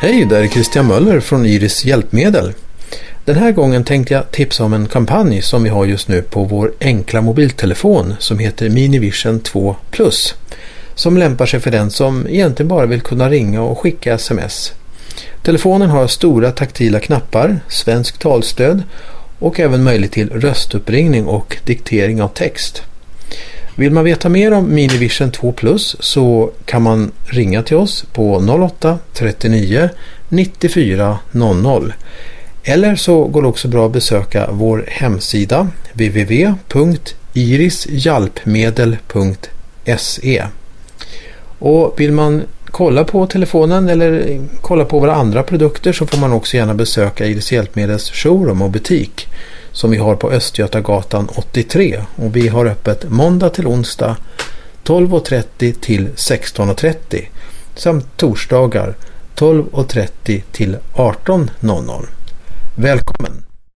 Hej, där är Christian Möller från Iris Hjälpmedel. Den här gången tänkte jag tipsa om en kampanj som vi har just nu på vår enkla mobiltelefon som heter Minivision 2 Plus, som lämpar sig för den som egentligen bara vill kunna ringa och skicka sms. Telefonen har stora taktila knappar, svensk talstöd och även möjlighet till röstuppringning och diktering av text. Vill man veta mer om Minivision 2 Plus så kan man ringa till oss på 08 39 94 00. Eller så går det också bra att besöka vår hemsida www.irishjalpmedel.se. Och vill man kolla på telefonen eller kolla på våra andra produkter så får man också gärna besöka Iris Hjälpmedels showroom och butik som vi har på Östgötagatan 83, och vi har öppet måndag till onsdag 12.30 till 16.30 samt torsdagar 12.30 till 18.00. Välkommen!